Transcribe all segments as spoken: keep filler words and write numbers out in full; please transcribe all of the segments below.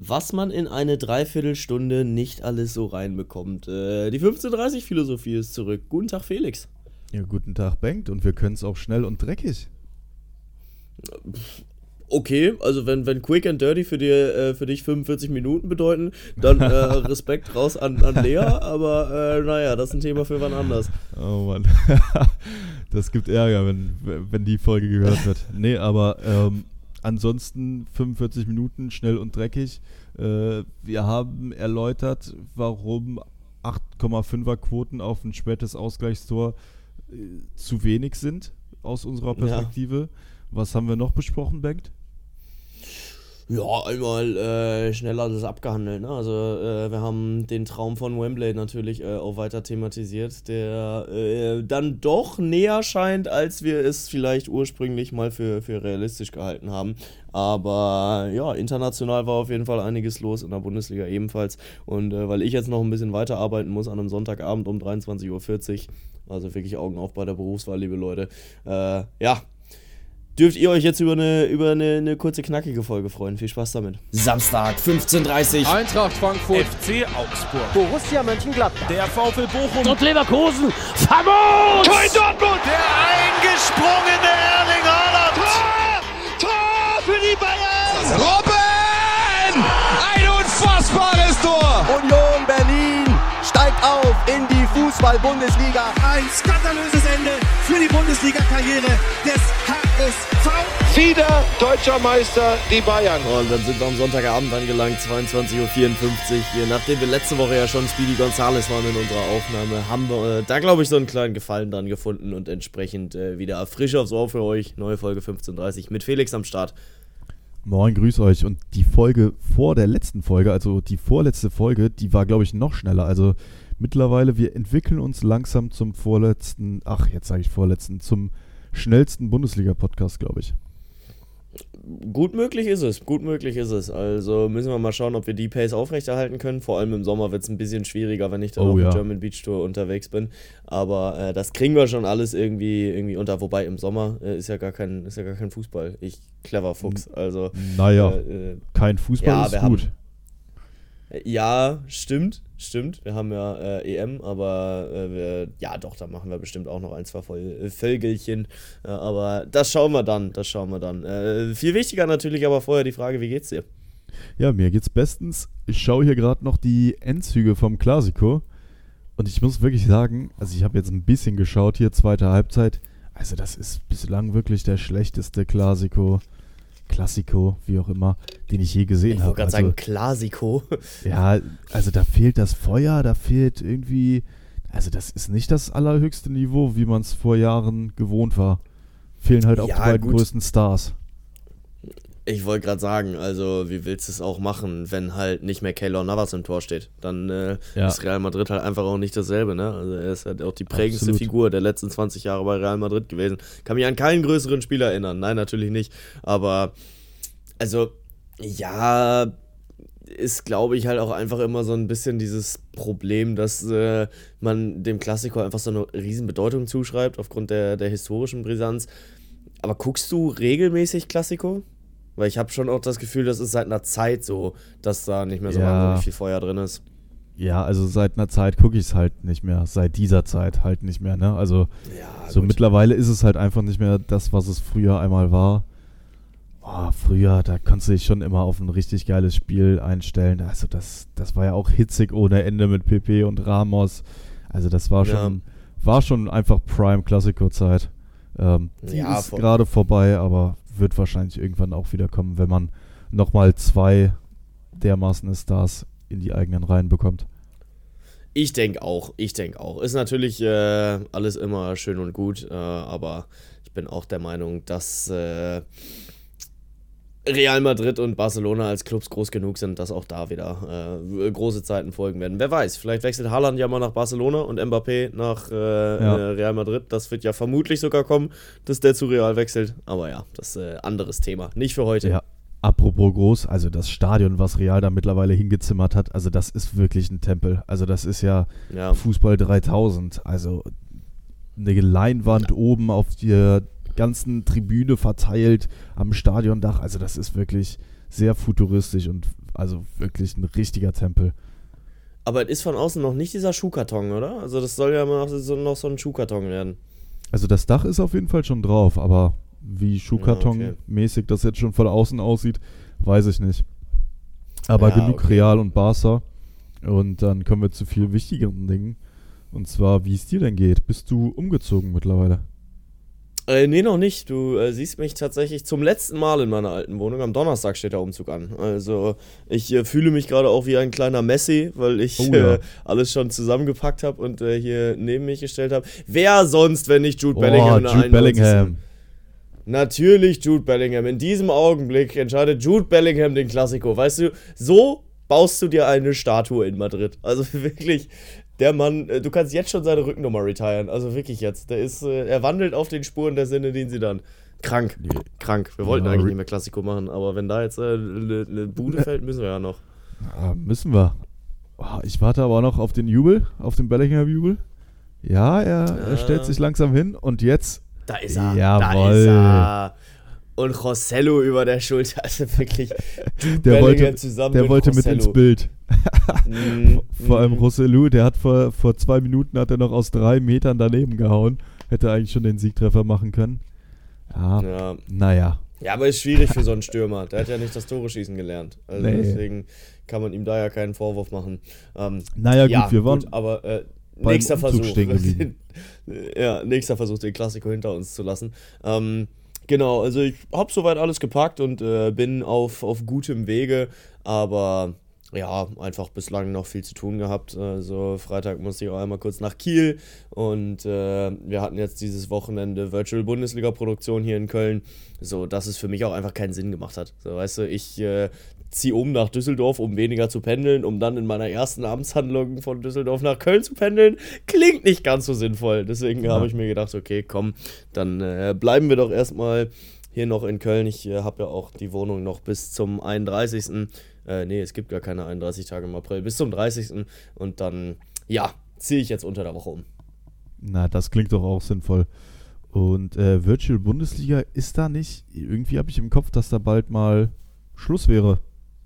was man in eine Dreiviertelstunde nicht alles so reinbekommt. Äh, die fünfzehn Uhr dreißig Philosophie ist zurück. Guten Tag, Felix. Ja, guten Tag, Bengt. Und wir können es auch schnell und dreckig. Okay, also wenn, wenn Quick and Dirty für, dir, äh, für dich fünfundvierzig Minuten bedeuten, dann äh, Respekt raus an, an Lea, aber äh, naja, das ist ein Thema für wann anders. Oh Mann, das gibt Ärger, wenn, wenn die Folge gehört wird. Nee, aber ähm, ansonsten fünfundvierzig Minuten, schnell und dreckig. Äh, wir haben erläutert, warum acht Komma fünfer Quoten auf ein spätes Ausgleichstor äh, zu wenig sind, aus unserer Perspektive. Ja. Was haben wir noch besprochen, Bengt? Ja, einmal äh, schnell alles abgehandelt. Ne? Also äh, wir haben den Traum von Wembley natürlich äh, auch weiter thematisiert, der äh, dann doch näher scheint, als wir es vielleicht ursprünglich mal für, für realistisch gehalten haben. Aber ja, international war auf jeden Fall einiges los, in der Bundesliga ebenfalls. Und äh, weil ich jetzt noch ein bisschen weiterarbeiten muss an einem Sonntagabend um dreiundzwanzig Uhr vierzig, also wirklich Augen auf bei der Berufswahl, liebe Leute, äh, ja, dürft ihr euch jetzt über eine, über eine, eine kurze, knackige Folge freuen. Viel Spaß damit. Samstag, fünfzehn Uhr dreißig. Eintracht Frankfurt. F C Augsburg. Borussia Mönchengladbach. Der VfL Bochum. Und Leverkusen. Famos! Tor in Dortmund. Der eingesprungene Erling Haaland. Tor! Tor für die Bayern! Robben! Ein unfassbares Tor! Union Berlin steigt auf in die Fußball-Bundesliga. Ein skandalöses Ende für die Bundesliga-Karriere des H S V. Wieder deutscher Meister, die Bayern. Und dann sind wir am Sonntagabend angelangt, zweiundzwanzig Uhr vierundfünfzig. Nachdem wir letzte Woche ja schon Speedy Gonzales waren in unserer Aufnahme, haben wir äh, da, glaube ich, so einen kleinen Gefallen dran gefunden und entsprechend äh, wieder frisch aufs Ohr für euch. Neue Folge fünfzehn Uhr dreißig mit Felix am Start. Moin, grüß euch. Und die Folge vor der letzten Folge, also die vorletzte Folge, die war, glaube ich, noch schneller. Also mittlerweile, wir entwickeln uns langsam zum vorletzten, ach, jetzt sage ich vorletzten, zum schnellsten Bundesliga-Podcast, glaube ich. Gut möglich ist es, gut möglich ist es. Also müssen wir mal schauen, ob wir die Pace aufrechterhalten können. Vor allem im Sommer wird es ein bisschen schwieriger, wenn ich dann oh, auf ja. der German Beach Tour unterwegs bin. Aber äh, das kriegen wir schon alles irgendwie, irgendwie unter. Wobei im Sommer äh, ist ja gar kein, ist ja gar kein Fußball. Ich, clever Fuchs. Also, naja, äh, kein Fußball ja, ist wir gut. Haben, ja, stimmt, stimmt. Wir haben ja äh, E M, aber äh, wir, ja doch, da machen wir bestimmt auch noch ein, zwei Voll- Völgelchen. Äh, aber das schauen wir dann, das schauen wir dann. Äh, viel wichtiger natürlich aber vorher die Frage, wie geht's dir? Ja, mir geht's bestens. Ich schaue hier gerade noch die Endzüge vom Clasico und ich muss wirklich sagen, also ich habe jetzt ein bisschen geschaut hier, zweite Halbzeit. Also das ist bislang wirklich der schlechteste Clasico. Klassiko, wie auch immer, den ich je gesehen habe. Ich wollte gerade also, sagen, Klasiko. Ja, also da fehlt das Feuer, da fehlt irgendwie, also das ist nicht das allerhöchste Niveau, wie man es vor Jahren gewohnt war. Fehlen halt auch ja, die beiden gut. größten Stars. Ich wollte gerade sagen, also wie willst du es auch machen, wenn halt nicht mehr Keylor Navas im Tor steht? Dann äh, Ja. ist Real Madrid halt einfach auch nicht dasselbe, ne? Also er ist halt auch die prägendste Absolut. Figur der letzten zwanzig Jahre bei Real Madrid gewesen. Kann mich an keinen größeren Spieler erinnern. Nein, natürlich nicht. Aber, also, ja, ist, glaube ich, halt auch einfach immer so ein bisschen dieses Problem, dass äh, man dem Klassiko einfach so eine riesen Bedeutung zuschreibt, aufgrund der, der historischen Brisanz. Aber guckst du regelmäßig Klassiko? Weil ich habe schon auch das Gefühl, das ist seit einer Zeit so, dass da nicht mehr so Ja. wahnsinnig viel Feuer drin ist. Ja, also seit einer Zeit gucke ich es halt nicht mehr, seit dieser Zeit halt nicht mehr, ne? Also Ja, so gut. mittlerweile ist es halt einfach nicht mehr das, was es früher einmal war. Boah, früher, da konntest du dich schon immer auf ein richtig geiles Spiel einstellen. Also das, das war ja auch hitzig ohne Ende mit Pepe und Ramos. Also das war Ja. schon, war schon einfach Prime-Klassiko-Zeit. Ähm, die Ja, ist voll. gerade vorbei, aber wird wahrscheinlich irgendwann auch wieder kommen, wenn man nochmal zwei dermaßen Stars in die eigenen Reihen bekommt. Ich denke auch, ich denke auch. Ist natürlich äh, alles immer schön und gut, äh, aber ich bin auch der Meinung, dass äh, Real Madrid und Barcelona als Clubs groß genug sind, dass auch da wieder äh, große Zeiten folgen werden. Wer weiß, vielleicht wechselt Haaland ja mal nach Barcelona und Mbappé nach äh, Ja. äh, Real Madrid. Das wird ja vermutlich sogar kommen, dass der zu Real wechselt. Aber ja, das ist ein äh, anderes Thema. Nicht für heute. Ja, apropos groß, also das Stadion, was Real da mittlerweile hingezimmert hat, also das ist wirklich ein Tempel. Also das ist ja, Ja. Fußball dreitausend, also eine Leinwand ja. oben auf der ganzen Tribüne verteilt am Stadiondach, also das ist wirklich sehr futuristisch und Also wirklich ein richtiger Tempel. Aber es ist von außen noch nicht dieser Schuhkarton, oder? Also das soll ja immer noch so, noch so ein Schuhkarton werden. Also das Dach ist auf jeden Fall schon drauf, aber wie Schuhkarton-mäßig das jetzt schon von außen aussieht, weiß ich nicht. Aber Ja, genug okay. Real und Barca. Und dann kommen wir zu viel wichtigeren Dingen. Und zwar, wie es dir denn geht. Bist du umgezogen mittlerweile? Äh, nee, noch nicht. Du äh, siehst mich tatsächlich zum letzten Mal in meiner alten Wohnung. Am Donnerstag steht der Umzug an. Also ich äh, fühle mich gerade auch wie ein kleiner Messi, weil ich Oh ja. äh, alles schon zusammengepackt habe und äh, hier neben mich gestellt habe. Wer sonst, wenn nicht Jude Bellingham? Oh, in der Jude einundneunzigsten Bellingham. Natürlich Jude Bellingham. In diesem Augenblick entscheidet Jude Bellingham den Klassiko. Weißt du, so baust du dir eine Statue in Madrid. Also wirklich, der Mann, äh, du kannst jetzt schon seine Rückennummer retiren. Also wirklich jetzt. Der ist, äh, er wandelt auf den Spuren der Sinne, den sie dann. Krank, Nee. krank. Wir wollten Ja, eigentlich re- nicht mehr Klassiko machen, aber wenn da jetzt eine äh, ne, ne Bude fällt, müssen wir ja noch. Ah, müssen wir. Oh, ich warte aber auch noch auf den Jubel, auf den Bellingham-Jubel. Ja, er, er Ja. stellt sich langsam hin und jetzt. Da ist er. Jawohl. Da ist er. Und Joselu über der Schulter. Also wirklich. Jude Der Bellingham wollte, zusammen der mit wollte mit Joselu. ins Bild. Mm, Vor allem mm. Rossellou, der hat vor, vor zwei Minuten hat er noch aus drei Metern daneben gehauen. Hätte eigentlich schon den Siegtreffer machen können. Ja, Ja. naja. Ja, aber ist schwierig für so einen Stürmer. Der hat ja nicht das Tore schießen gelernt. Also Nee. deswegen kann man ihm da ja keinen Vorwurf machen. Ähm, Naja, gut, ja, wir waren gut, aber äh, beim nächster Umzug Versuch. stehen geblieben. ja, nächster Versuch, den Klassiko hinter uns zu lassen. Ähm, genau, also ich habe soweit alles gepackt und äh, bin auf, auf gutem Wege, aber ja, einfach bislang noch viel zu tun gehabt. Also Freitag musste ich auch einmal kurz nach Kiel und äh, wir hatten jetzt dieses Wochenende Virtual Bundesliga-Produktion hier in Köln, so dass es für mich auch einfach keinen Sinn gemacht hat. So, weißt du, ich äh, ziehe um nach Düsseldorf, um weniger zu pendeln, um dann in meiner ersten Amtshandlung von Düsseldorf nach Köln zu pendeln. Klingt nicht ganz so sinnvoll. Deswegen Ja. habe ich mir gedacht, okay, komm, dann äh, bleiben wir doch erstmal hier noch in Köln. Ich äh, habe ja auch die Wohnung noch bis zum einunddreißigsten Äh, nee, es gibt gar keine einunddreißig Tage im April. Bis zum dreißigsten Und dann, ja, ziehe ich jetzt unter der Woche um. Na, das klingt doch auch sinnvoll. Und äh, Virtual Bundesliga ist da nicht. Irgendwie habe ich im Kopf, dass da bald mal Schluss wäre.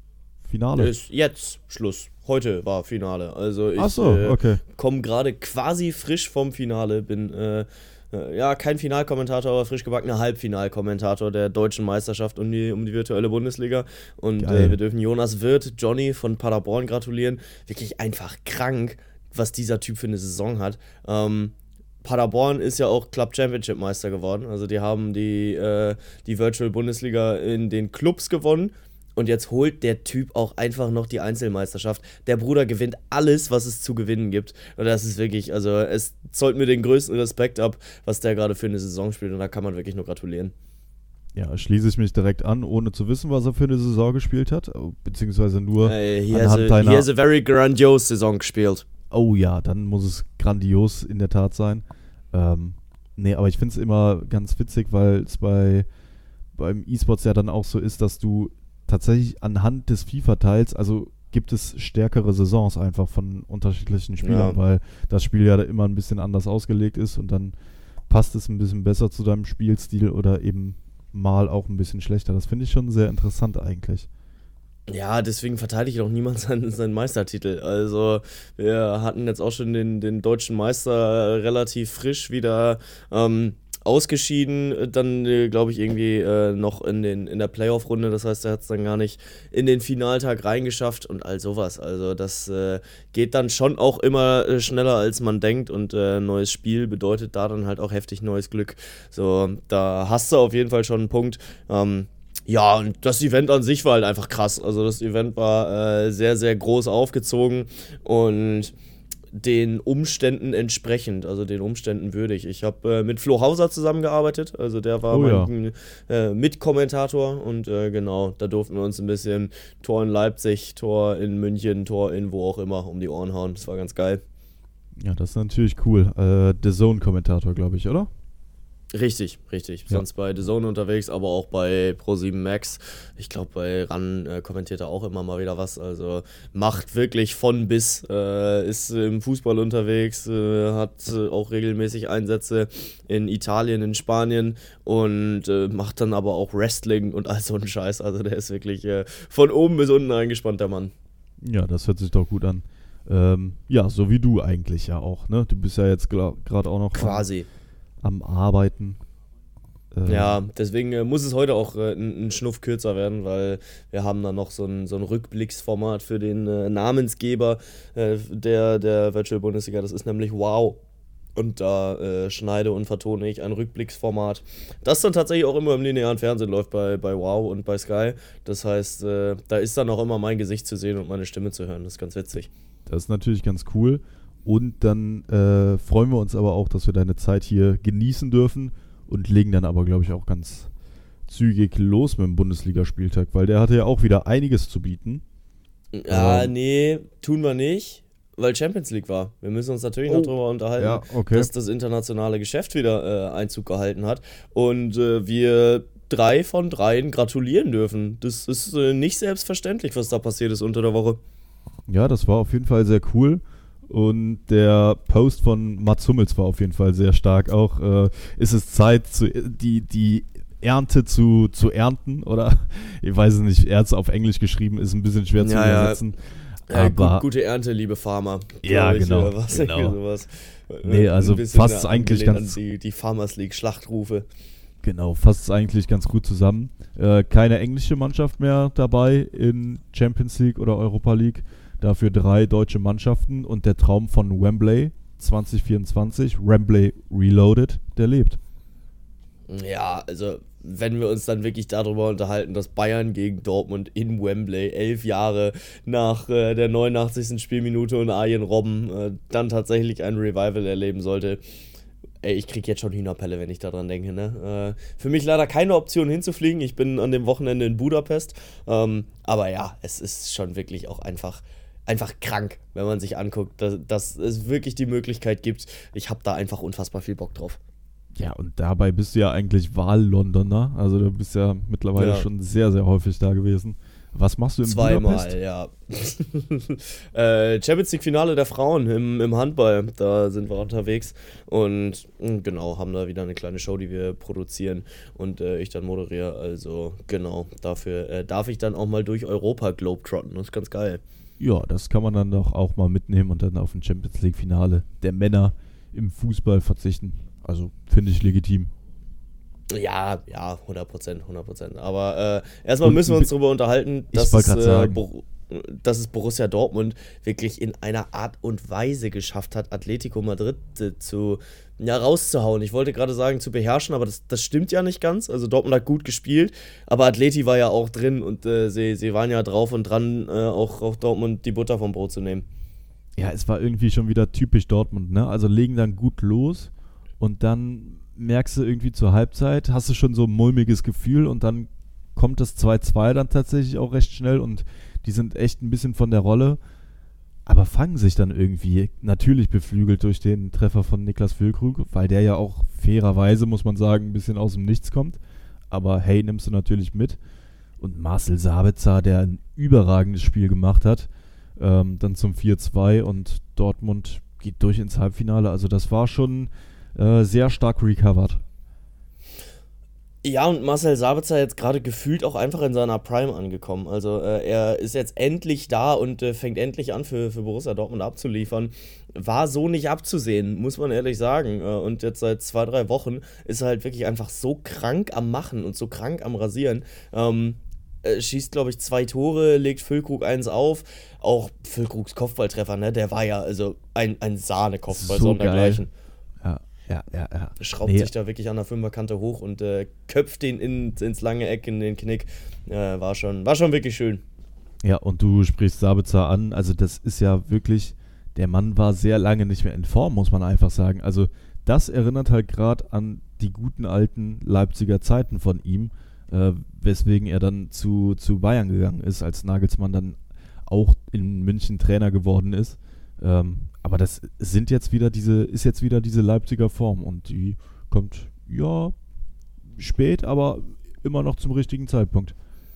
Finale. Ist jetzt Schluss. Heute war Finale. Also ich Ach so, äh, okay. komme gerade quasi frisch vom Finale. Bin äh, äh, ja kein Finalkommentator, aber frisch gebackener Halbfinalkommentator der deutschen Meisterschaft um die, um die virtuelle Bundesliga. Und Geil. äh, wir dürfen Jonas Wirth, Johnny von Paderborn gratulieren. Wirklich einfach krank, was dieser Typ für eine Saison hat. Ähm, Paderborn ist ja auch Club Championship Meister geworden. Also die haben die, äh, die Virtual Bundesliga in den Clubs gewonnen. Und jetzt holt der Typ auch einfach noch die Einzelmeisterschaft. Der Bruder gewinnt alles, was es zu gewinnen gibt. Und das ist wirklich, also es zollt mir den größten Respekt ab, was der gerade für eine Saison spielt. Und da kann man wirklich nur gratulieren. Ja, schließe ich mich direkt an, ohne zu wissen, was er für eine Saison gespielt hat. Beziehungsweise nur Äh, hier has anhand a, deiner... he has a very grandiose Saison gespielt. Oh ja, dann muss es grandios in der Tat sein. Ähm, nee, aber ich finde es immer ganz witzig, weil es bei beim E-Sports ja dann auch so ist, dass du tatsächlich anhand des FIFA-Teils, also gibt es stärkere Saisons einfach von unterschiedlichen Spielern, Ja. weil das Spiel ja immer ein bisschen anders ausgelegt ist und dann passt es ein bisschen besser zu deinem Spielstil oder eben mal auch ein bisschen schlechter. Das finde ich schon sehr interessant eigentlich. Ja, deswegen verteidigt auch niemand seinen, seinen Meistertitel. Also wir hatten jetzt auch schon den, den deutschen Meister relativ frisch wieder ähm, ausgeschieden, dann äh, glaube ich irgendwie äh, noch in, den, in der Playoff-Runde, das heißt, er hat es dann gar nicht in den Finaltag reingeschafft und all sowas. Also das äh, geht dann schon auch immer äh, schneller, als man denkt und äh, neues Spiel bedeutet da dann halt auch heftig neues Glück. So, da hast du auf jeden Fall schon einen Punkt. Ähm, Ja, und das Event an sich war halt einfach krass. Also das Event war äh, sehr, sehr groß aufgezogen und den Umständen entsprechend, also den Umständen würdig. Ich habe äh, mit Flo Hauser zusammengearbeitet, also der war Oh mein äh, Mitkommentator und äh, genau, da durften wir uns ein bisschen Tor in Leipzig, Tor in München, Tor in wo auch immer um die Ohren hauen. Das war ganz geil. Ja, das ist natürlich cool. Äh, The Zone-Kommentator, glaube ich, oder? Richtig, richtig. Ja. Sonst bei The Zone unterwegs, aber auch bei ProSieben Max. Ich glaube, bei RAN äh, kommentiert er auch immer mal wieder was. Also macht wirklich von bis, äh, ist im Fußball unterwegs, äh, hat äh, auch regelmäßig Einsätze in Italien, in Spanien und äh, macht dann aber auch Wrestling und all so einen Scheiß. Also der ist wirklich äh, von oben bis unten eingespannt, der Mann. Ja, das hört sich doch gut an. Ähm, ja, so wie du eigentlich ja auch, ne? Du bist ja jetzt gerade auch noch Quasi. am Arbeiten. Ähm, Ja, deswegen äh, muss es heute auch äh, ein, ein Schnuff kürzer werden, weil wir haben da noch so ein, so ein Rückblicksformat für den äh, Namensgeber äh, der, der Virtual Bundesliga. Das ist nämlich Wow. Und da äh, schneide und vertone ich ein Rückblicksformat, das dann tatsächlich auch immer im linearen Fernsehen läuft bei, bei Wow und bei Sky. Das heißt, äh, da ist dann auch immer mein Gesicht zu sehen und meine Stimme zu hören. Das ist ganz witzig. Das ist natürlich ganz cool. Und dann äh, freuen wir uns aber auch, dass wir deine Zeit hier genießen dürfen und legen dann aber, glaube ich, auch ganz zügig los mit dem Bundesligaspieltag, weil der hatte ja auch wieder einiges zu bieten. Ja, Ähm. nee, tun wir nicht, weil Champions League war. Wir müssen uns natürlich Oh. noch darüber unterhalten, Ja, okay. dass das internationale Geschäft wieder äh, Einzug gehalten hat und äh, wir drei von dreien gratulieren dürfen. Das ist äh, nicht selbstverständlich, was da passiert ist unter der Woche. Ja, das war auf jeden Fall sehr cool. Und der Post von Mats Hummels war auf jeden Fall sehr stark. Auch äh, ist es Zeit, zu, die, die Ernte zu, zu ernten, oder? Ich weiß es nicht, er hat es auf Englisch geschrieben, ist ein bisschen schwer zu Ja, ja. übersetzen. Äh, Aber gut, gute Ernte, liebe Farmer. Ja, glaub ich, genau, oder was, genau. irgendwie sowas. Nee, Äh, also ein bisschen, fasst äh, eigentlich angelehnt ganz- an Die, die Farmers League Schlachtrufe. Genau, fasst es eigentlich ganz gut zusammen. Äh, keine englische Mannschaft mehr dabei in Champions League oder Europa League. Dafür drei deutsche Mannschaften und der Traum von Wembley zwanzig vierundzwanzig, Wembley Reloaded, der lebt. Ja, also wenn wir uns dann wirklich darüber unterhalten, dass Bayern gegen Dortmund in Wembley elf Jahre nach äh, der neunundachtzigsten Spielminute und Arjen Robben äh, dann tatsächlich ein Revival erleben sollte. Ey, ich krieg jetzt schon Hühnerpelle, wenn ich daran denke, ne? Äh, für mich leider keine Option hinzufliegen. Ich bin an dem Wochenende in Budapest. Ähm, aber ja, es ist schon wirklich auch einfach, einfach krank, wenn man sich anguckt, dass, dass es wirklich die Möglichkeit gibt. Ich habe da einfach unfassbar viel Bock drauf. Ja, und dabei bist du ja eigentlich Wahl-Londoner. Also du bist ja mittlerweile Ja. schon sehr, sehr häufig da gewesen. Was machst du in Budapest? Zweimal, ja. äh, Champions League Finale der Frauen im, im Handball, da sind wir unterwegs und mh, genau, haben da wieder eine kleine Show, die wir produzieren und äh, ich dann moderiere, also genau, dafür äh, darf ich dann auch mal durch Europa globetrotten, das ist ganz geil. Ja, das kann man dann doch auch mal mitnehmen und dann auf ein Champions League Finale der Männer im Fußball verzichten. Also finde ich legitim. Ja, ja, hundert Prozent, hundert Prozent. Aber äh, erstmal Und müssen wir uns darüber unterhalten, ich dass wollt es, grad äh, sagen. Bor- dass es Borussia Dortmund wirklich in einer Art und Weise geschafft hat, Atletico Madrid äh, zu, ja, rauszuhauen. Ich wollte gerade sagen, zu beherrschen, aber das, das stimmt ja nicht ganz. Also Dortmund hat gut gespielt, aber Atleti war ja auch drin und äh, sie, sie waren ja drauf und dran, äh, auch, auch Dortmund die Butter vom Brot zu nehmen. Ja, es war irgendwie schon wieder typisch Dortmund, ne? Also legen dann gut los und dann merkst du irgendwie zur Halbzeit, hast du schon so ein mulmiges Gefühl und dann kommt das zwei zwei dann tatsächlich auch recht schnell und die sind echt ein bisschen von der Rolle, aber fangen sich dann irgendwie, natürlich beflügelt durch den Treffer von Niklas Füllkrug, weil der ja auch fairerweise, muss man sagen, ein bisschen aus dem Nichts kommt, aber hey, nimmst du natürlich mit. Und Marcel Sabitzer, der ein überragendes Spiel gemacht hat, ähm, dann zum vier zwei und Dortmund geht durch ins Halbfinale, also das war schon äh, sehr stark recovered. Ja, und Marcel Sabitzer jetzt gerade gefühlt auch einfach in seiner Prime angekommen. Also äh, er ist jetzt endlich da und äh, fängt endlich an für, für Borussia Dortmund abzuliefern. War so nicht abzusehen, muss man ehrlich sagen. Äh, und jetzt seit zwei, drei Wochen ist er halt wirklich einfach so krank am Machen und so krank am Rasieren. Ähm, äh, schießt, glaube ich, zwei Tore, legt Füllkrug eins auf. Auch Füllkrugs Kopfballtreffer, ne? Der war ja also ein, ein Sahne-Kopfball, So sondergleichen. Ja, ja, ja, ja. Schraubt Nee. sich da wirklich an der Fünferkante hoch und äh, köpft den in, ins lange Eck, in den Knick. Äh, war, schon, war schon wirklich schön. Ja, und du sprichst Sabitzer an, also das ist ja wirklich, der Mann war sehr lange nicht mehr in Form, muss man einfach sagen. Also das erinnert halt gerade an die guten alten Leipziger Zeiten von ihm, äh, weswegen er dann zu, zu Bayern gegangen ist, als Nagelsmann dann auch in München Trainer geworden ist. Ähm, aber das sind jetzt wieder diese, ist jetzt wieder diese Leipziger Form und die kommt ja, spät, aber immer noch zum richtigen Zeitpunkt.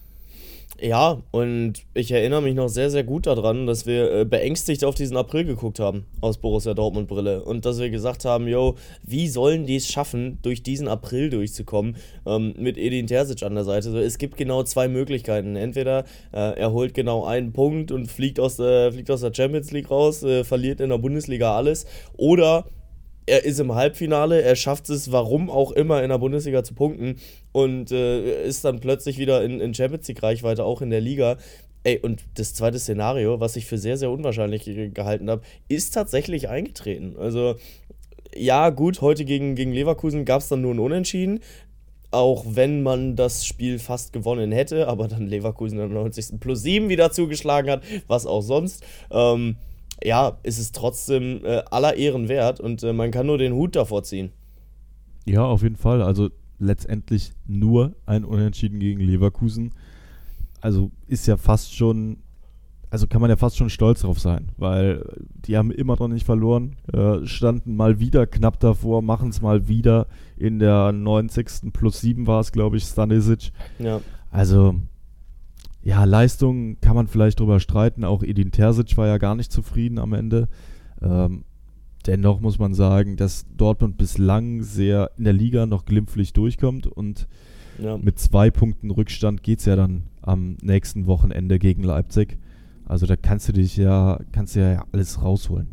Ja, und ich erinnere mich noch sehr, sehr gut daran, dass wir äh, beängstigt auf diesen April geguckt haben, aus Borussia Dortmund Brille. Und dass wir gesagt haben, yo, wie sollen die es schaffen, durch diesen April durchzukommen, ähm, mit Edin Terzic an der Seite. So, es gibt genau zwei Möglichkeiten. Entweder äh, er holt genau einen Punkt und fliegt aus der, fliegt aus der Champions League raus, äh, verliert in der Bundesliga alles, oder er ist im Halbfinale, er schafft es, warum auch immer, in der Bundesliga zu punkten und äh, ist dann plötzlich wieder in, in Champions League-Reichweite, auch in der Liga. Ey, und das zweite Szenario, was ich für sehr, sehr unwahrscheinlich gehalten habe, ist tatsächlich eingetreten. Also, ja, gut, heute gegen, gegen Leverkusen gab es dann nur ein Unentschieden, auch wenn man das Spiel fast gewonnen hätte, aber dann Leverkusen in der neunzigsten plus sieben wieder zugeschlagen hat, was auch sonst. Ähm, ja, ist es trotzdem äh, aller Ehren wert und äh, man kann nur den Hut davor ziehen. Ja, auf jeden Fall. Also letztendlich nur ein Unentschieden gegen Leverkusen. Also ist ja fast schon, also kann man ja fast schon stolz drauf sein, weil die haben immer noch nicht verloren, äh, standen mal wieder knapp davor, machen es mal wieder in der neunzigsten plus sieben war es, glaube ich, Stanisic. Ja. Also ja, Leistung kann man vielleicht drüber streiten. Auch Edin Terzic war ja gar nicht zufrieden am Ende. Ähm, dennoch muss man sagen, dass Dortmund bislang sehr in der Liga noch glimpflich durchkommt und ja. Mit zwei Punkten Rückstand geht es ja dann am nächsten Wochenende gegen Leipzig. Also da kannst du dich ja, kannst du ja alles rausholen.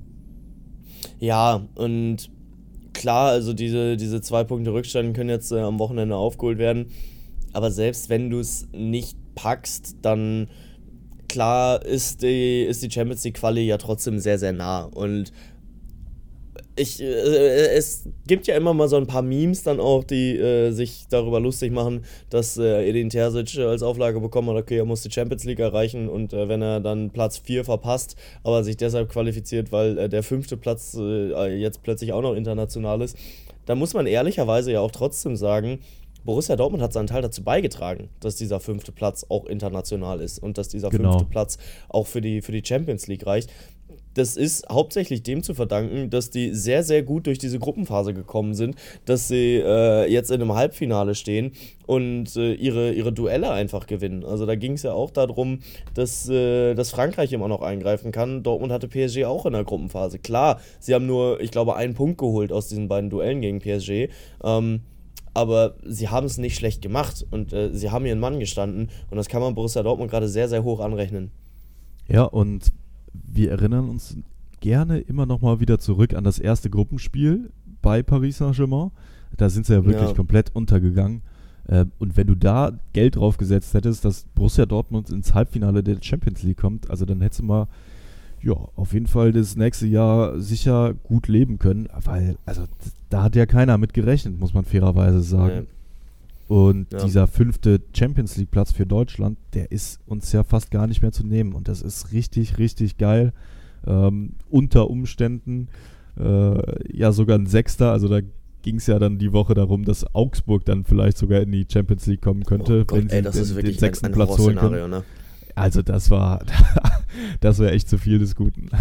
Ja, und klar, also diese, diese zwei Punkte Rückstand können jetzt äh, am Wochenende aufgeholt werden. Aber selbst wenn du es nicht packst, dann klar ist die, ist die Champions League Quali ja trotzdem sehr, sehr nah. Und ich, äh, es gibt ja immer mal so ein paar Memes dann auch, die äh, sich darüber lustig machen, dass äh, Edin Terzic als Auflage bekommen hat, okay, er muss die Champions League erreichen und äh, wenn er dann Platz vier verpasst, aber sich deshalb qualifiziert, weil äh, der fünfte Platz äh, jetzt plötzlich auch noch international ist, dann muss man ehrlicherweise ja auch trotzdem sagen, Borussia Dortmund hat seinen Teil dazu beigetragen, dass dieser fünfte Platz auch international ist und dass dieser genau. fünfte Platz auch für die, für die Champions League reicht. Das ist hauptsächlich dem zu verdanken, dass die sehr, sehr gut durch diese Gruppenphase gekommen sind, dass sie äh, jetzt in einem Halbfinale stehen und äh, ihre, ihre Duelle einfach gewinnen. Also da ging es ja auch darum, dass, äh, dass Frankreich immer noch eingreifen kann. Dortmund hatte P S G auch in der Gruppenphase. Klar, sie haben nur, ich glaube, einen Punkt geholt aus diesen beiden Duellen gegen P S G. Ähm, aber sie haben es nicht schlecht gemacht und äh, sie haben ihren Mann gestanden und das kann man Borussia Dortmund gerade sehr, sehr hoch anrechnen. Ja, und wir erinnern uns gerne immer noch mal wieder zurück an das erste Gruppenspiel bei Paris Saint-Germain. Da sind sie ja wirklich ja. komplett untergegangen. Äh, und wenn du da Geld drauf gesetzt hättest, dass Borussia Dortmund ins Halbfinale der Champions League kommt, also dann hättest du mal ja, auf jeden Fall das nächste Jahr sicher gut leben können, weil, also da hat ja keiner mit gerechnet, muss man fairerweise sagen. Nee. Und ja. dieser fünfte Champions League Platz für Deutschland, der ist uns ja fast gar nicht mehr zu nehmen und das ist richtig, richtig geil. Ähm, unter Umständen äh, ja sogar ein Sechster, also da ging es ja dann die Woche darum, dass Augsburg dann vielleicht sogar in die Champions League kommen könnte, oh Gott, wenn sie ey, das den, ist wirklich den sechsten ein, ein Platz holen können. Ne? Also das war, das wäre echt zu viel des Guten.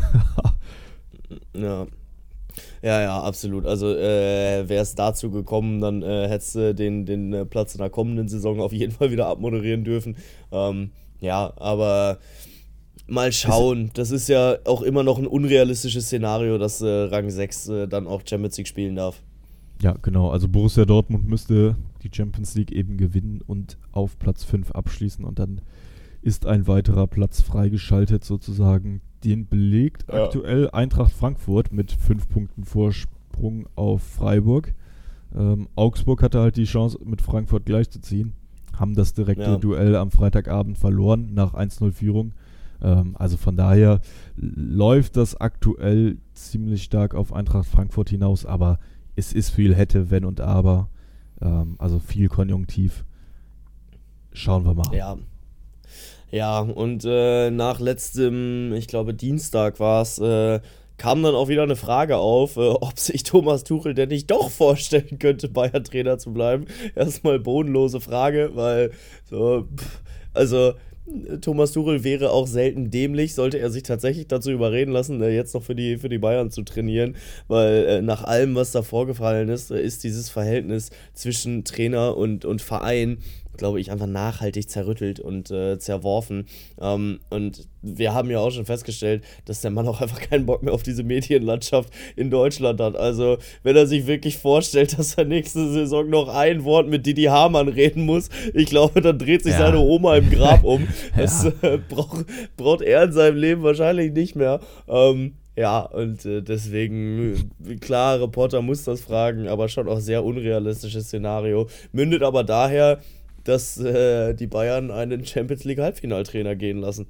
Ja. Ja, ja, absolut. Also äh, wäre es dazu gekommen, dann äh, hättest du den, den äh, Platz in der kommenden Saison auf jeden Fall wieder abmoderieren dürfen. Ähm, ja, aber mal schauen. Das ist ja auch immer noch ein unrealistisches Szenario, dass äh, Rang sechs äh, dann auch Champions League spielen darf. Ja, genau. Also Borussia Dortmund müsste die Champions League eben gewinnen und auf Platz fünf abschließen und dann ist ein weiterer Platz freigeschaltet sozusagen. Den belegt ja. aktuell Eintracht Frankfurt mit fünf Punkten Vorsprung auf Freiburg. Ähm, Augsburg hatte halt die Chance, mit Frankfurt gleichzuziehen. Haben das direkte ja. Duell am Freitagabend verloren nach eins null Führung. Ähm, also von daher läuft das aktuell ziemlich stark auf Eintracht Frankfurt hinaus, aber es ist viel hätte, wenn und aber. Ähm, also viel Konjunktiv. Schauen wir mal. Ja. Ja, und äh, nach letztem, ich glaube Dienstag war es, äh, kam dann auch wieder eine Frage auf, äh, ob sich Thomas Tuchel denn nicht doch vorstellen könnte, Bayern-Trainer zu bleiben. Erstmal bodenlose Frage, weil so, pff, also Thomas Tuchel wäre auch selten dämlich, sollte er sich tatsächlich dazu überreden lassen, jetzt noch für die, für die Bayern zu trainieren, weil äh, nach allem, was da vorgefallen ist, ist dieses Verhältnis zwischen Trainer und, und Verein, glaube ich, einfach nachhaltig zerrüttelt und äh, zerworfen. Ähm, und wir haben ja auch schon festgestellt, dass der Mann auch einfach keinen Bock mehr auf diese Medienlandschaft in Deutschland hat. Also, wenn er sich wirklich vorstellt, dass er nächste Saison noch ein Wort mit Didi Hamann reden muss, ich glaube, dann dreht sich ja. seine Oma im Grab um. ja. Das äh, braucht, braucht er in seinem Leben wahrscheinlich nicht mehr. Ähm, Ja, und äh, deswegen, klar, Reporter muss das fragen, aber schon auch sehr unrealistisches Szenario. Mündet aber daher, dass äh, die Bayern einen Champions-League-Halbfinaltrainer gehen lassen.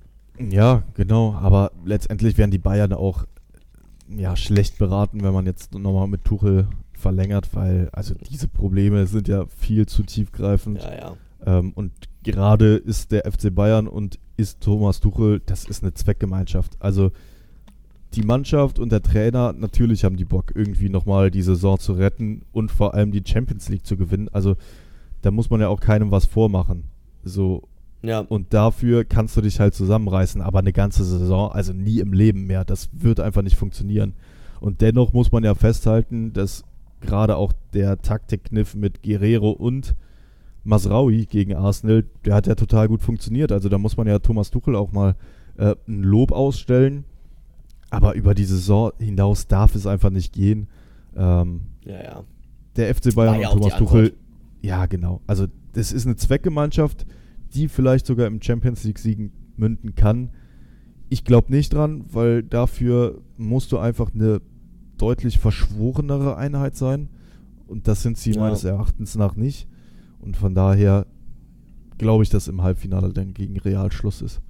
Ja, genau, aber letztendlich wären die Bayern auch ja, schlecht beraten, wenn man jetzt nochmal mit Tuchel verlängert, weil also diese Probleme sind ja viel zu tiefgreifend. Ja, ja. Ähm, und gerade ist der F C Bayern und ist Thomas Tuchel, das ist eine Zweckgemeinschaft. Also die Mannschaft und der Trainer, natürlich haben die Bock, irgendwie nochmal die Saison zu retten und vor allem die Champions League zu gewinnen. Also da muss man ja auch keinem was vormachen. So. Ja. Und dafür kannst du dich halt zusammenreißen, aber eine ganze Saison, also nie im Leben mehr. Das wird einfach nicht funktionieren. Und dennoch muss man ja festhalten, dass gerade auch der Taktikkniff mit Guerrero und Mazraoui gegen Arsenal, der hat ja total gut funktioniert. Also da muss man ja Thomas Tuchel auch mal äh, ein Lob ausstellen. Aber über die Saison hinaus darf es einfach nicht gehen. Ähm, ja, ja. Der F C Bayern ja und Thomas Tuchel, ja genau. Also das ist eine Zweckgemeinschaft, die vielleicht sogar im Champions League Siegen münden kann. Ich glaube nicht dran, weil dafür musst du einfach eine deutlich verschworenere Einheit sein. Und das sind sie ja. meines Erachtens nach nicht. Und von daher glaube ich, dass im Halbfinale dann gegen Real Schluss ist.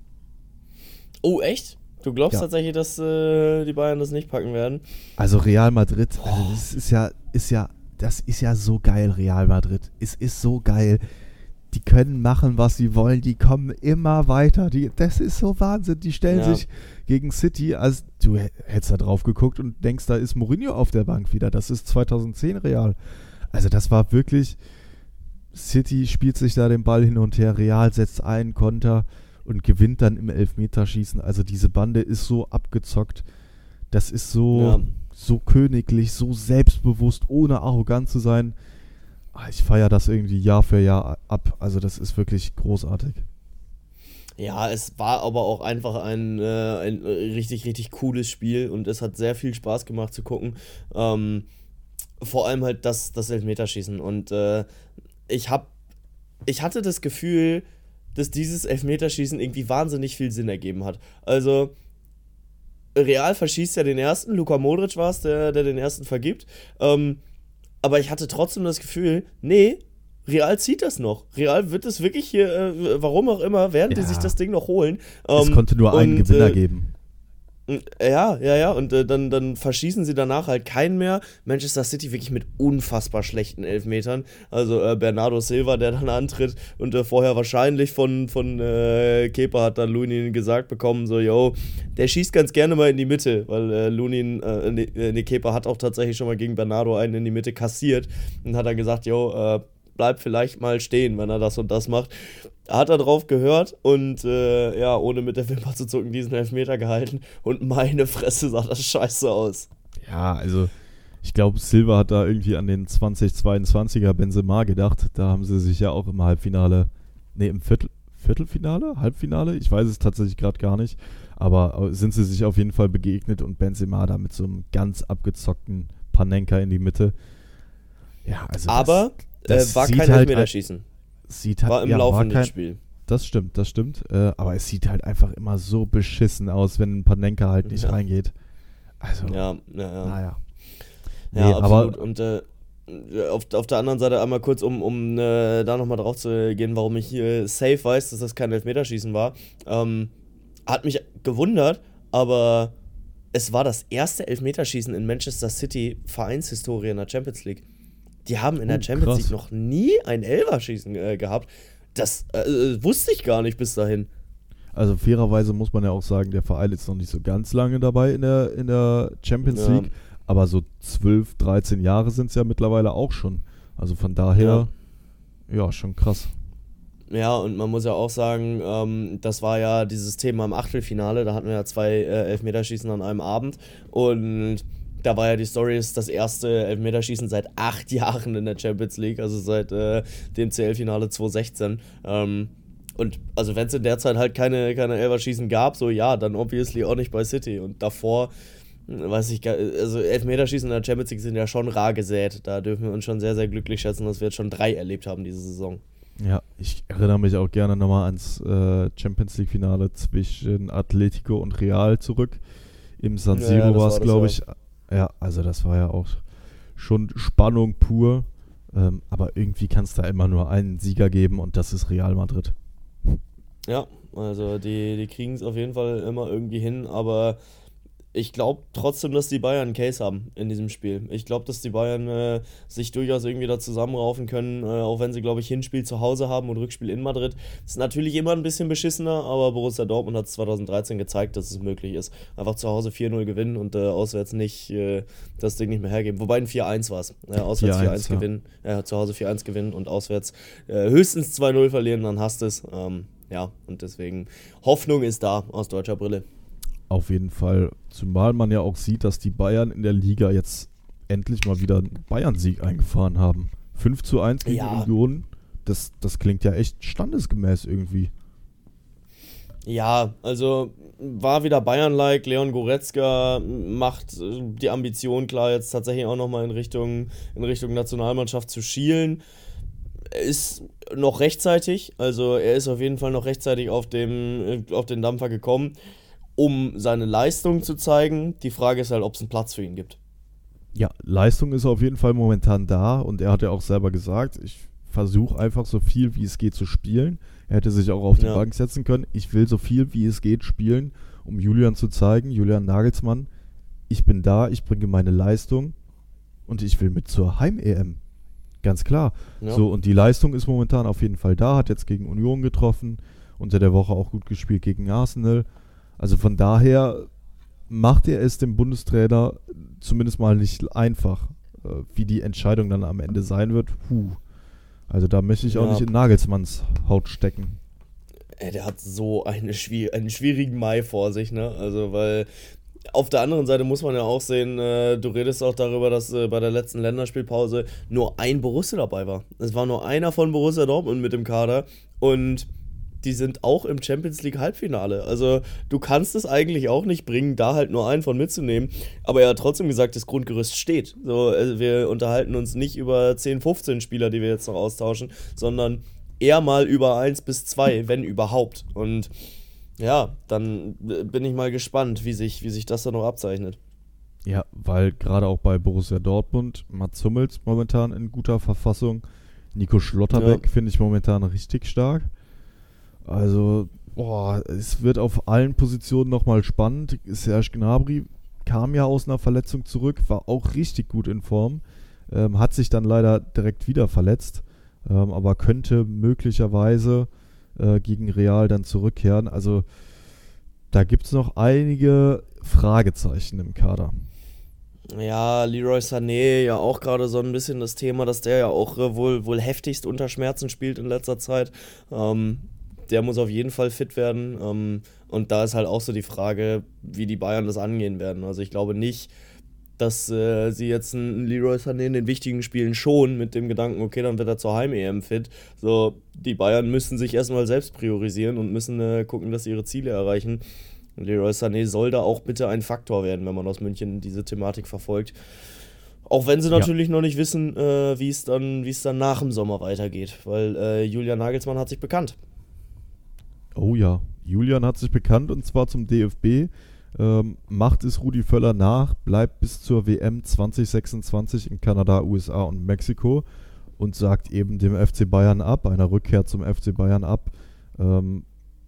Oh, echt? Du glaubst ja. tatsächlich, dass äh, die Bayern das nicht packen werden? Also Real Madrid, also das ist ja, ist ja, das ist ja so geil, Real Madrid. Es ist so geil. Die können machen, was sie wollen. Die kommen immer weiter. Die, das ist so Wahnsinn. Die stellen ja. sich gegen City, als du hättest da drauf geguckt und denkst, da ist Mourinho auf der Bank wieder. Das ist zweitausendzehn Real. Also das war wirklich, City spielt sich da den Ball hin und her. Real setzt einen Konter und gewinnt dann im Elfmeterschießen. Also diese Bande ist so abgezockt. Das ist so, ja. so königlich, so selbstbewusst, ohne arrogant zu sein. Ich feiere das irgendwie Jahr für Jahr ab. Also das ist wirklich großartig. Ja, es war aber auch einfach ein, äh, ein richtig, richtig cooles Spiel und es hat sehr viel Spaß gemacht zu gucken. Ähm, vor allem halt das, das Elfmeterschießen. Und äh, ich hab, ich hatte das Gefühl, dass dieses Elfmeterschießen irgendwie wahnsinnig viel Sinn ergeben hat. Also, Real verschießt ja den ersten, Luka Modric war es, der, der den ersten vergibt. Ähm, aber ich hatte trotzdem das Gefühl, nee, Real zieht das noch. Real wird es wirklich hier, äh, warum auch immer, werden ja. die sich das Ding noch holen. Ähm, es konnte nur einen und, Gewinner äh, geben. Ja, ja, ja, und äh, dann, dann verschießen sie danach halt keinen mehr. Manchester City wirklich mit unfassbar schlechten Elfmetern. Also äh, Bernardo Silva, der dann antritt und äh, vorher wahrscheinlich von, von äh, Kepa hat dann Lunin gesagt bekommen, so, yo, der schießt ganz gerne mal in die Mitte, weil äh, Lunin, äh, nee, nee, Kepa hat auch tatsächlich schon mal gegen Bernardo einen in die Mitte kassiert und hat dann gesagt, yo, äh, bleib vielleicht mal stehen, wenn er das und das macht. Hat er drauf gehört und äh, ja, ohne mit der Wimper zu zucken, diesen Elfmeter gehalten und meine Fresse sah das scheiße aus. Ja, also ich glaube, Silva hat da irgendwie an den zweitausendzweiundzwanziger Benzema gedacht. Da haben sie sich ja auch im Halbfinale, nee, im Viertel, Viertelfinale, Halbfinale, ich weiß es tatsächlich gerade gar nicht, aber sind sie sich auf jeden Fall begegnet und Benzema da mit so einem ganz abgezockten Panenka in die Mitte. Ja, also aber das, das äh, war sieht kein halt Elfmeterschießen. Sieht halt, war im ja, laufenden war kein, Spiel. Das stimmt, das stimmt. Äh, aber es sieht halt einfach immer so beschissen aus, wenn ein Panenka halt nicht ja. reingeht. Also, ja, ja, ja. naja. Ja, nee, absolut. Aber, und äh, auf, auf der anderen Seite einmal kurz, um, um äh, da nochmal drauf zu gehen, warum ich hier safe weiß, dass das kein Elfmeterschießen war. Ähm, hat mich gewundert, aber es war das erste Elfmeterschießen in Manchester City Vereinshistorie in der Champions League. Die haben in der oh, Champions krass. League noch nie ein Elferschießen äh, gehabt. Das äh, wusste ich gar nicht bis dahin. Also fairerweise muss man ja auch sagen, der Verein ist noch nicht so ganz lange dabei in der, in der Champions Ja. League, aber so zwölf, dreizehn Jahre sind es ja mittlerweile auch schon. Also von daher, ja, ja schon krass. Ja, und man muss ja auch sagen, ähm, das war ja dieses Thema im Achtelfinale, da hatten wir ja zwei äh, Elfmeterschießen an einem Abend und da war ja die Story, ist das erste Elfmeterschießen seit acht Jahren in der Champions League, also seit äh, dem C L-Finale zwanzig sechzehn. Ähm, und also wenn es in der Zeit halt keine, keine Elferschießen gab, so ja, dann obviously auch nicht bei City. Und davor, weiß ich gar also Elfmeterschießen in der Champions League sind ja schon rar gesät. Da dürfen wir uns schon sehr, sehr glücklich schätzen, dass wir jetzt schon drei erlebt haben diese Saison. Ja, ich erinnere mich auch gerne nochmal ans äh, Champions League-Finale zwischen Atletico und Real zurück. Im San Siro ja, war es, glaube ich. Ja, also das war ja auch schon Spannung pur. Ähm, aber irgendwie kann es da immer nur einen Sieger geben und das ist Real Madrid. Ja, also die, die kriegen es auf jeden Fall immer irgendwie hin, aber ich glaube trotzdem, dass die Bayern einen Case haben in diesem Spiel. Ich glaube, dass die Bayern äh, sich durchaus irgendwie da zusammenraufen können, äh, auch wenn sie, glaube ich, Hinspiel zu Hause haben und Rückspiel in Madrid. Ist natürlich immer ein bisschen beschissener, aber Borussia Dortmund hat es zwanzig dreizehn gezeigt, dass es möglich ist. Einfach zu Hause vier null gewinnen und äh, auswärts nicht äh, das Ding nicht mehr hergeben. Wobei ein vier eins war es. Äh, auswärts vier eins ja. gewinnen, äh, zu Hause vier eins gewinnen und auswärts äh, höchstens zwei null verlieren, dann hast du es. Ähm, ja, und deswegen Hoffnung ist da aus deutscher Brille. Auf jeden Fall, zumal man ja auch sieht, dass die Bayern in der Liga jetzt endlich mal wieder einen Bayern-Sieg eingefahren haben. fünf zu eins gegen ja. Union, das, das klingt ja echt standesgemäß irgendwie. Ja, also war wieder Bayern-like, Leon Goretzka macht die Ambition klar, jetzt tatsächlich auch nochmal in Richtung, in Richtung Nationalmannschaft zu schielen. Er ist noch rechtzeitig, also er ist auf jeden Fall noch rechtzeitig auf, dem, auf den Dampfer gekommen, um seine Leistung zu zeigen. Die Frage ist halt, ob es einen Platz für ihn gibt. Ja, Leistung ist auf jeden Fall momentan da und er hat ja auch selber gesagt, ich versuche einfach so viel wie es geht zu spielen. Er hätte sich auch auf die ja. Bank setzen können. Ich will so viel wie es geht spielen, um Julian zu zeigen, Julian Nagelsmann, ich bin da, ich bringe meine Leistung und ich will mit zur Heim-E M. Ganz klar. Ja. So, und die Leistung ist momentan auf jeden Fall da, hat jetzt gegen Union getroffen, unter der Woche auch gut gespielt gegen Arsenal. Also von daher macht er es dem Bundestrainer zumindest mal nicht einfach, wie die Entscheidung dann am Ende sein wird. Puh. Also da möchte ich auch ja. nicht in Nagelsmanns Haut stecken. Ey, der hat so eine schwier- einen schwierigen Mai vor sich, ne? Also weil auf der anderen Seite muss man ja auch sehen, äh, du redest auch darüber, dass äh, bei der letzten Länderspielpause nur ein Borussia dabei war. Es war nur einer von Borussia Dortmund mit dem Kader und die sind auch im Champions League Halbfinale. Also du kannst es eigentlich auch nicht bringen, da halt nur einen von mitzunehmen. Aber er hat trotzdem gesagt, das Grundgerüst steht. So, also wir unterhalten uns nicht über zehn, fünfzehn Spieler, die wir jetzt noch austauschen, sondern eher mal über eins bis zwei, wenn überhaupt. Und ja, dann bin ich mal gespannt, wie sich, wie sich das dann noch abzeichnet. Ja, weil gerade auch bei Borussia Dortmund, Mats Hummels momentan in guter Verfassung, Nico Schlotterbeck ja. finde ich momentan richtig stark. Also, boah, es wird auf allen Positionen nochmal spannend. Serge Gnabry kam ja aus einer Verletzung zurück, war auch richtig gut in Form, ähm, hat sich dann leider direkt wieder verletzt, ähm, aber könnte möglicherweise äh, gegen Real dann zurückkehren. Also, da gibt es noch einige Fragezeichen im Kader. Ja, Leroy Sané, ja auch gerade so ein bisschen das Thema, dass der ja auch äh, wohl, wohl heftigst unter Schmerzen spielt in letzter Zeit. Ähm, Der muss auf jeden Fall fit werden. Ähm, und da ist halt auch so die Frage, wie die Bayern das angehen werden. Also ich glaube nicht, dass äh, sie jetzt einen Leroy Sané in den wichtigen Spielen schon mit dem Gedanken, okay, dann wird er zur Heim-E M fit. So, die Bayern müssen sich erstmal selbst priorisieren und müssen äh, gucken, dass sie ihre Ziele erreichen. Und Leroy Sané soll da auch bitte ein Faktor werden, wenn man aus München diese Thematik verfolgt. Auch wenn sie natürlich ja. noch nicht wissen, äh, wie es dann, wie es dann nach dem Sommer weitergeht. Weil äh, Julian Nagelsmann hat sich bekannt. Oh ja, Julian hat sich bekannt und zwar zum D F B. Ähm, macht es Rudi Völler nach, bleibt bis zur W M zwanzig sechsundzwanzig in Kanada, U S A und Mexiko und sagt eben dem F C Bayern ab, einer Rückkehr zum F C Bayern ab, ähm,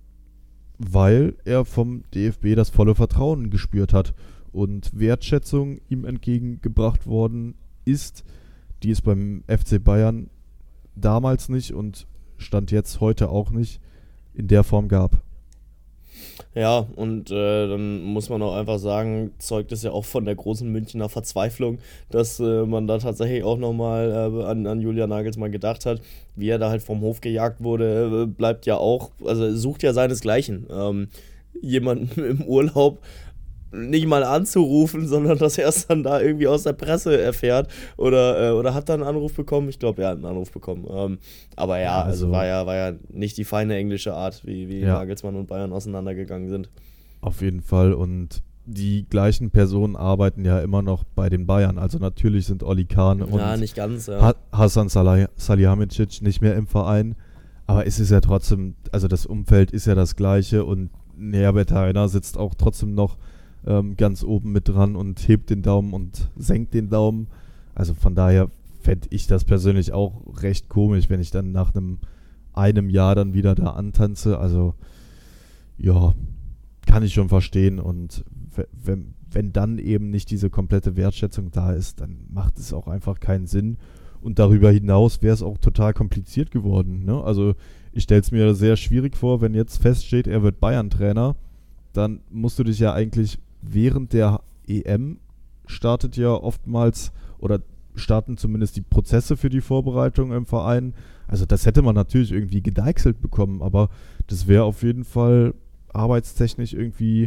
weil er vom D F B das volle Vertrauen gespürt hat und Wertschätzung ihm entgegengebracht worden ist, die es beim F C Bayern damals nicht und Stand jetzt heute auch nicht in der Form gab. Ja, und äh, dann muss man auch einfach sagen, zeugt es ja auch von der großen Münchner Verzweiflung, dass äh, man da tatsächlich auch nochmal äh, an, an Julian Nagelsmann gedacht hat, wie er da halt vom Hof gejagt wurde, äh, bleibt ja auch, also sucht ja seinesgleichen. Ähm, jemanden im Urlaub nicht mal anzurufen, sondern dass er es dann da irgendwie aus der Presse erfährt oder, äh, oder hat er einen Anruf bekommen? Ich glaube, er hat einen Anruf bekommen. Ähm, aber ja, ja also, also war ja war ja nicht die feine englische Art, wie, wie ja. Nagelsmann und Bayern auseinandergegangen sind. Auf jeden Fall, und die gleichen Personen arbeiten ja immer noch bei den Bayern. Also natürlich sind Oli Kahn und ja, nicht ganz, ja. ha- Hasan Salih- Salihamidzic nicht mehr im Verein, aber es ist ja trotzdem, also das Umfeld ist ja das gleiche und Herbert Hainer sitzt auch trotzdem noch ähm, ganz oben mit dran und hebt den Daumen und senkt den Daumen. Also von daher fände ich das persönlich auch recht komisch, wenn ich dann nach einem einem Jahr dann wieder da antanze. Also ja, kann ich schon verstehen, und wenn, wenn dann eben nicht diese komplette Wertschätzung da ist, dann macht es auch einfach keinen Sinn. Und darüber hinaus wäre es auch total kompliziert geworden, ne? Also ich stelle es mir sehr schwierig vor, wenn jetzt feststeht, er wird Bayern-Trainer, dann musst du dich ja eigentlich während der E M startet ja oftmals oder starten zumindest die Prozesse für die Vorbereitung im Verein. Also das hätte man natürlich irgendwie gedeichselt bekommen, aber das wäre auf jeden Fall arbeitstechnisch irgendwie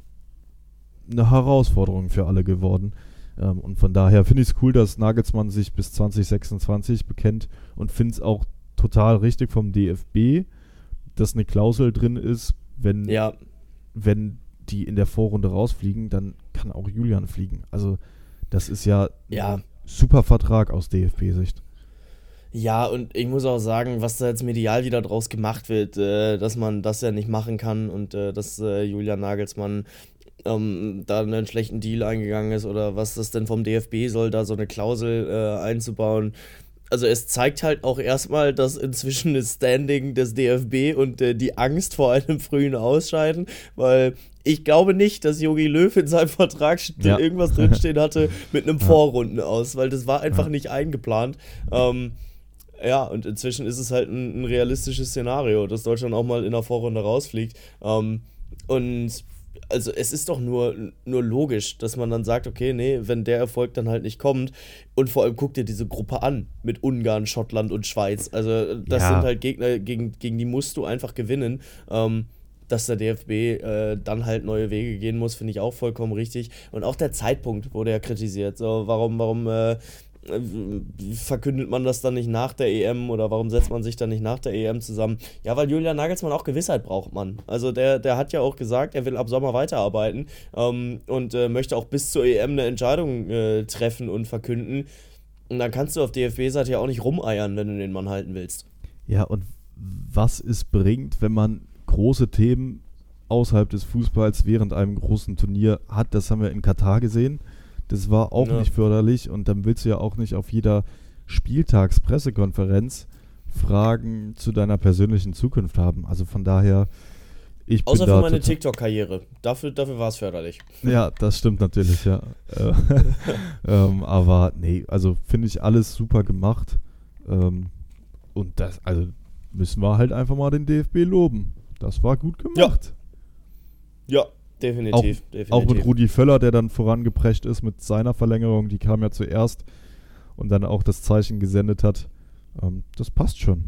eine Herausforderung für alle geworden. Ähm, und von daher finde ich es cool, dass Nagelsmann sich bis zwanzig sechsundzwanzig bekennt, und finde es auch total richtig vom D F B, dass eine Klausel drin ist, wenn, ja. wenn die in der Vorrunde rausfliegen, dann kann auch Julian fliegen. Also das ist ja, ja. ein super Vertrag aus D F B-Sicht. Ja, und ich muss auch sagen, was da jetzt medial wieder draus gemacht wird, äh, dass man das ja nicht machen kann und äh, dass äh, Julian Nagelsmann ähm, da einen schlechten Deal eingegangen ist oder was das denn vom D F B soll, da so eine Klausel äh, einzubauen. Also es zeigt halt auch erstmal, dass inzwischen das Standing des D F B und äh, die Angst vor einem frühen Ausscheiden, weil ich glaube nicht, dass Jogi Löw in seinem Vertrag ja. irgendwas drinstehen hatte mit einem ja. Vorrunden aus, weil das war einfach ja. nicht eingeplant. Ähm, ja, und inzwischen ist es halt ein, ein realistisches Szenario, dass Deutschland auch mal in der Vorrunde rausfliegt. Ähm, und also es ist doch nur, nur logisch, dass man dann sagt, okay, nee, wenn der Erfolg dann halt nicht kommt, und vor allem guck dir diese Gruppe an mit Ungarn, Schottland und Schweiz. Also das ja. sind halt Gegner, gegen, gegen die musst du einfach gewinnen. Ähm, dass der D F B äh, dann halt neue Wege gehen muss, finde ich auch vollkommen richtig. Und auch der Zeitpunkt wurde ja kritisiert. So, warum, warum äh, verkündet man das dann nicht nach der E M oder warum setzt man sich dann nicht nach der E M zusammen? Ja, weil Julian Nagelsmann auch Gewissheit braucht, man. Also der, der hat ja auch gesagt, er will ab Sommer weiterarbeiten ähm, und äh, möchte auch bis zur E M eine Entscheidung äh, treffen und verkünden. Und dann kannst du auf D F B-Seite ja auch nicht rumeiern, wenn du den Mann halten willst. Ja, und was es bringt, wenn man große Themen außerhalb des Fußballs während einem großen Turnier hat, das haben wir in Katar gesehen. Das war auch ja. nicht förderlich, und dann willst du ja auch nicht auf jeder Spieltagspressekonferenz Fragen zu deiner persönlichen Zukunft haben. Also von daher, ich Außer bin da für meine total- TikTok-Karriere. Dafür, dafür war es förderlich. Ja, das stimmt natürlich, ja. Äh, ähm, aber nee, also finde ich alles super gemacht. Ähm, und das, also müssen wir halt einfach mal den D F B loben. Das war gut gemacht. Ja, ja definitiv, auch, definitiv. Auch mit Rudi Völler, der dann vorangeprescht ist mit seiner Verlängerung. Die kam ja zuerst und dann auch das Zeichen gesendet hat. Ähm, das passt schon.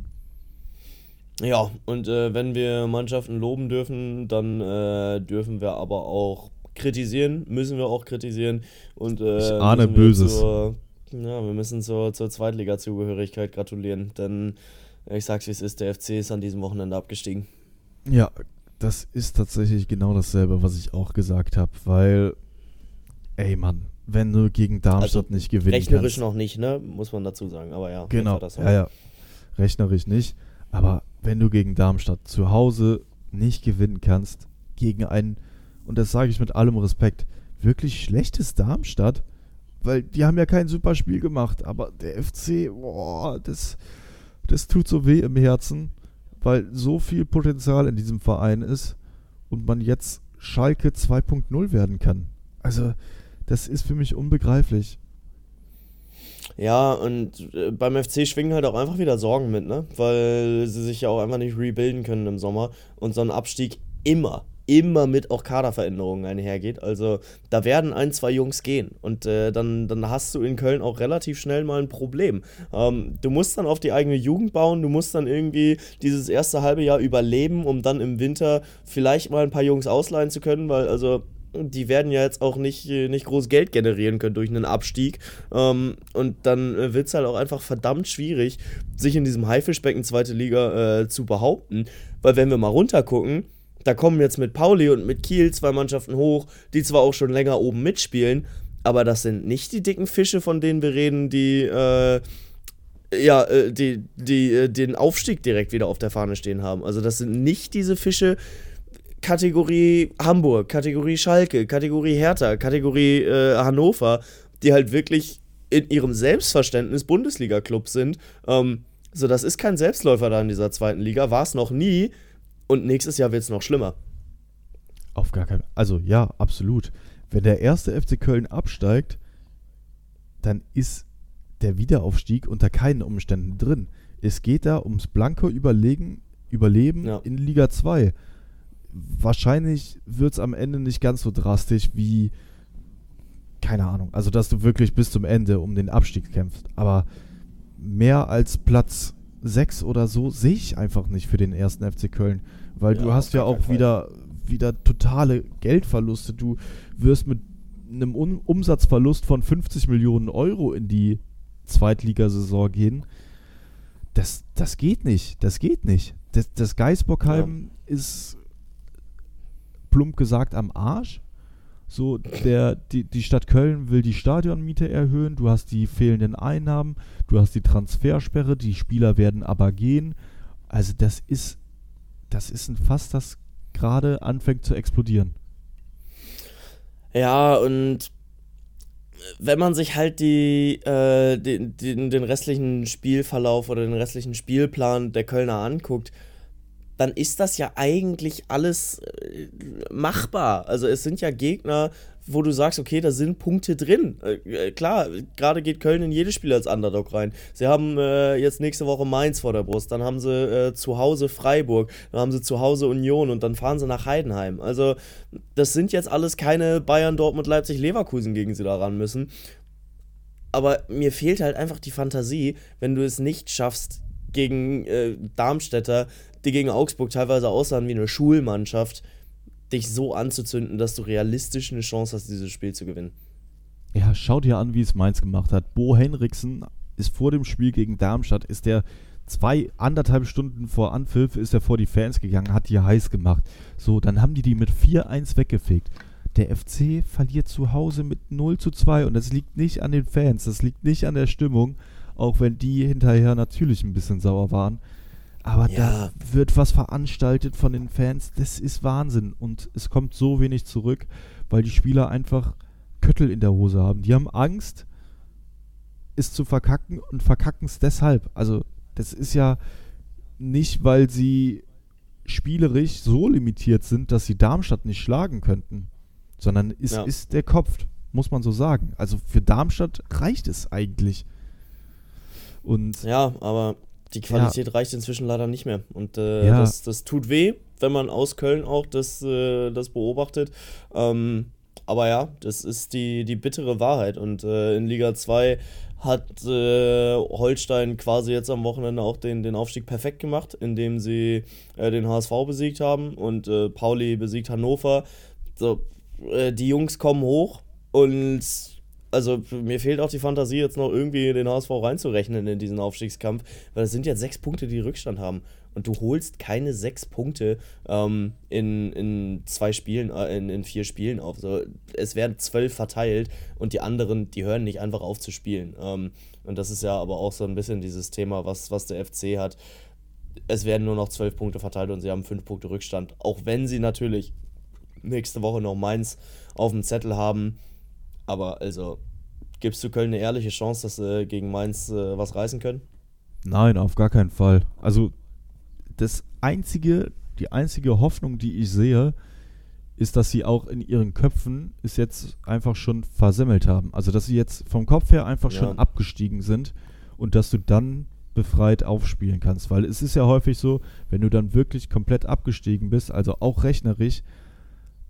Ja, und äh, wenn wir Mannschaften loben dürfen, dann äh, dürfen wir aber auch kritisieren, müssen wir auch kritisieren. Und, äh, ich ahne müssen wir Böses. Zur, ja, wir müssen zur, zur Zweitliga-Zugehörigkeit gratulieren, denn ich sag's wie es ist, der F C ist an diesem Wochenende abgestiegen. Ja, das ist tatsächlich genau dasselbe, was ich auch gesagt habe, weil, ey Mann, wenn du gegen Darmstadt also, nicht gewinnen rechnerisch kannst. noch nicht, ne, muss man dazu sagen, aber ja. Genau, das ja, ja, rechnerisch nicht, aber wenn du gegen Darmstadt zu Hause nicht gewinnen kannst, gegen einen, und das sage ich mit allem Respekt, wirklich schlechtes Darmstadt, weil die haben ja kein super Spiel gemacht, aber der F C, boah, das, das tut so weh im Herzen, weil so viel Potenzial in diesem Verein ist und man jetzt Schalke zwei Punkt null werden kann. Also, das ist für mich unbegreiflich. Ja, und äh, beim F C schwingen halt auch einfach wieder Sorgen mit, ne? Weil sie sich ja auch einfach nicht rebuilden können im Sommer und so ein Abstieg immer, immer mit auch Kaderveränderungen einhergeht. Also da werden ein, zwei Jungs gehen und äh, dann, dann hast du in Köln auch relativ schnell mal ein Problem. Ähm, du musst dann auf die eigene Jugend bauen, du musst dann irgendwie dieses erste halbe Jahr überleben, um dann im Winter vielleicht mal ein paar Jungs ausleihen zu können, weil also die werden ja jetzt auch nicht, nicht groß Geld generieren können durch einen Abstieg. Ähm, und dann wird es halt auch einfach verdammt schwierig, sich in diesem Haifischbecken zweite Liga äh, zu behaupten. Weil wenn wir mal runtergucken, da kommen jetzt mit Pauli und mit Kiel zwei Mannschaften hoch, die zwar auch schon länger oben mitspielen, aber das sind nicht die dicken Fische, von denen wir reden, die, äh, ja, äh, die, die äh, den Aufstieg direkt wieder auf der Fahne stehen haben. Also das sind nicht diese Fische, Kategorie Hamburg, Kategorie Schalke, Kategorie Hertha, Kategorie äh, Hannover, die halt wirklich in ihrem Selbstverständnis Bundesliga-Club sind. Ähm, so, das ist kein Selbstläufer da in dieser zweiten Liga, war es noch nie und nächstes Jahr wird es noch schlimmer. Auf gar keinen Fall. Also ja, absolut. Wenn der erste F C Köln absteigt, dann ist der Wiederaufstieg unter keinen Umständen drin. Es geht da ums blanke Überlegen, Überleben ja. in Liga zwei. Wahrscheinlich wird es am Ende nicht ganz so drastisch wie, keine Ahnung, also dass du wirklich bis zum Ende um den Abstieg kämpfst. Aber mehr als Platz sechs oder so sehe ich einfach nicht für den ersten F C Köln. Weil ja, du hast ja auch wieder, wieder totale Geldverluste. Du wirst mit einem um- Umsatzverlust von fünfzig Millionen Euro in die Zweitligasaison gehen. Das, das geht nicht. Das geht nicht. Das, das Geisbockheim ja. ist plump gesagt am Arsch. So, der, die, die Stadt Köln will die Stadionmiete erhöhen, du hast die fehlenden Einnahmen, du hast die Transfersperre, die Spieler werden aber gehen. Also das ist, das ist ein Fass, das gerade anfängt zu explodieren. Ja, und wenn man sich halt die, äh, den, den, den restlichen Spielverlauf oder den restlichen Spielplan der Kölner anguckt, dann ist das ja eigentlich alles äh, machbar. Also es sind ja Gegner, wo du sagst, okay, da sind Punkte drin. Äh, klar, gerade geht Köln in jedes Spiel als Underdog rein. Sie haben äh, jetzt nächste Woche Mainz vor der Brust, dann haben sie äh, zu Hause Freiburg, dann haben sie zu Hause Union und dann fahren sie nach Heidenheim. Also das sind jetzt alles keine Bayern, Dortmund, Leipzig, Leverkusen, gegen sie da ran müssen. Aber mir fehlt halt einfach die Fantasie, wenn du es nicht schaffst, gegen äh, Darmstädter, die gegen Augsburg teilweise aussahen wie eine Schulmannschaft, dich so anzuzünden, dass du realistisch eine Chance hast, dieses Spiel zu gewinnen. Ja, schau dir an, wie es Mainz gemacht hat. Bo Henriksen ist vor dem Spiel gegen Darmstadt, ist der zwei, anderthalb Stunden vor Anpfiff, ist er vor die Fans gegangen, hat die heiß gemacht. So, dann haben die die mit vier eins weggefegt. Der F C verliert zu Hause mit null zu zwei und das liegt nicht an den Fans, das liegt nicht an der Stimmung, auch wenn die hinterher natürlich ein bisschen sauer waren. Aber ja. Da wird was veranstaltet von den Fans, das ist Wahnsinn. Und es kommt so wenig zurück, weil die Spieler einfach Köttel in der Hose haben. Die haben Angst, es zu verkacken und verkacken es deshalb. Also das ist ja nicht, weil sie spielerisch so limitiert sind, dass sie Darmstadt nicht schlagen könnten, sondern es ja. ist der Kopf, muss man so sagen. Also für Darmstadt reicht es eigentlich. Und ja, aber die Qualität ja. reicht inzwischen leider nicht mehr. Und äh, ja. das, das tut weh, wenn man aus Köln auch das, äh, das beobachtet. Ähm, aber ja, das ist die, die bittere Wahrheit. Und äh, in Liga zwei hat äh, Holstein quasi jetzt am Wochenende auch den, den Aufstieg perfekt gemacht, indem sie äh, den H S V besiegt haben und äh, Pauli besiegt Hannover. So, äh, die Jungs kommen hoch und also mir fehlt auch die Fantasie, jetzt noch irgendwie den H S V reinzurechnen in diesen Aufstiegskampf, weil es sind jetzt sechs Punkte, die Rückstand haben. Und du holst keine sechs Punkte ähm, in, in zwei Spielen, äh, in, in vier Spielen auf. So, es werden zwölf verteilt und die anderen, die hören nicht einfach auf zu spielen. Ähm, und das ist ja aber auch so ein bisschen dieses Thema, was, was der F C hat. Es werden nur noch zwölf Punkte verteilt und sie haben fünf Punkte Rückstand. Auch wenn sie natürlich nächste Woche noch Mainz auf dem Zettel haben. Aber also, gibst du Köln eine ehrliche Chance, dass sie gegen Mainz äh, was reißen können? Nein, auf gar keinen Fall. Also das einzige, die einzige Hoffnung, die ich sehe, ist, dass sie auch in ihren Köpfen es jetzt einfach schon versemmelt haben. Also dass sie jetzt vom Kopf her einfach ja. schon abgestiegen sind und dass du dann befreit aufspielen kannst. Weil es ist ja häufig so, wenn du dann wirklich komplett abgestiegen bist, also auch rechnerisch,